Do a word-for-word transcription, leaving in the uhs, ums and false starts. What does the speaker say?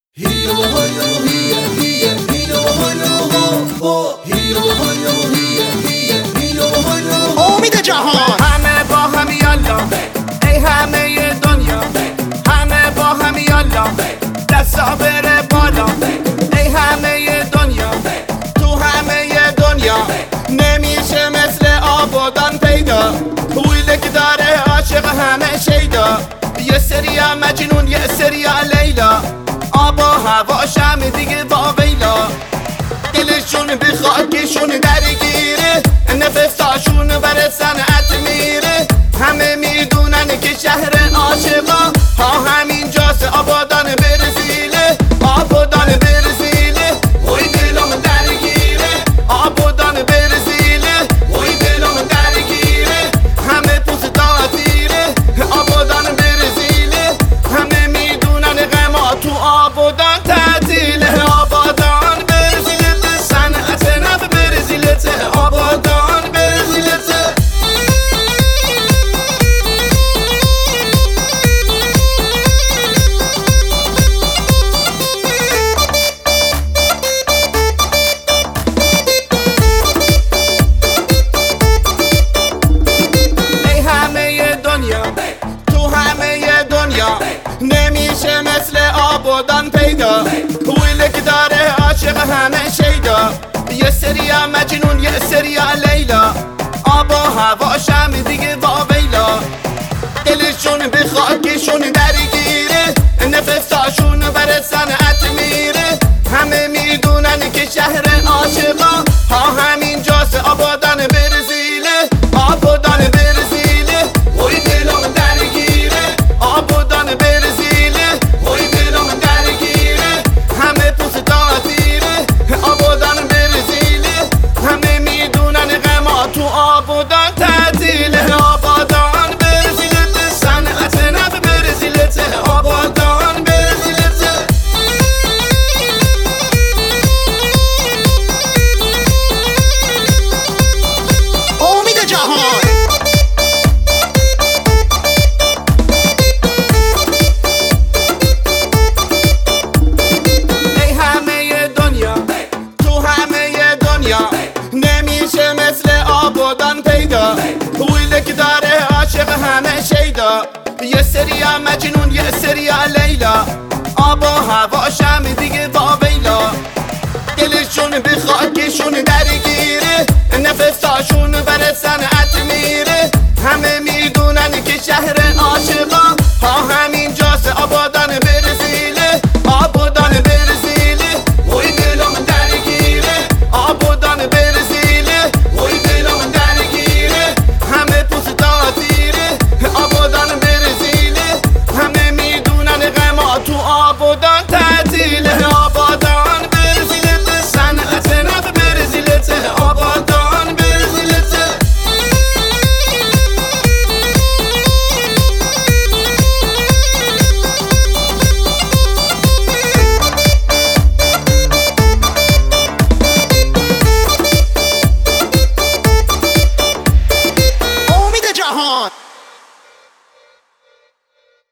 امید جهان همه با هم یالا ای همه دنیا، همه با هم یالا دستا بره بالا ای همه دنیا، تو همه دنیا نمیشه مثل آبادان پیدا، ویله که داره عاشق همه شیدا، یه سریا مجنون یه سریا لیلا، آب و هواشم دیگه با ویلا، دلشون به خاکشون درگیره، نفساشون بر صنعت میره، همه میدونن که شهر عاشقا ها همینجاست، آبادان برزیله، آبادان برزیله، وی دلم درگیره، آبادان برزیله، وی دلم درگیره، همه پوست داتیره، آبادان برزیله، همه میدونن غما تو آبادان تعطیله، آبادان برزیله صنعت نب برزیله، آبادان برزیله. تو همه دنیا نمیشه مثل آبادان پیدا، ویله که داره عاشق همه شیدا، یه سریا مجنون یه سریا لیلا، آب و هواشم دیگه با ویلا، دلشون به خاکشون درگیره، نفساشون بر صنعت میره، همه میدونن که شهر عاشقا ها همینجاست، آبادان برزیله، آبادان برزیله، وی دلم درگیره، آبادان برزیله، وی دلم درگیره، همه پوست داتیره، آبادان برزیله، همه میدونن غما تو آبادان تعطیله، آبادان برزیله صنعت نب برزیله، آبادان برزیله. امید جهان ای همه دنیا تو همه دنیا نمیشه مثل آبادان پیدا، ویله که داره عاشق همه شیدا، یه سریا مجنون یه سریا لیلا، آب و هواشم دیگه با ویلا، دلشون به خاکشون درگیره، نفساشون بر صنعت میره، همه میدونن که شهر عاشقا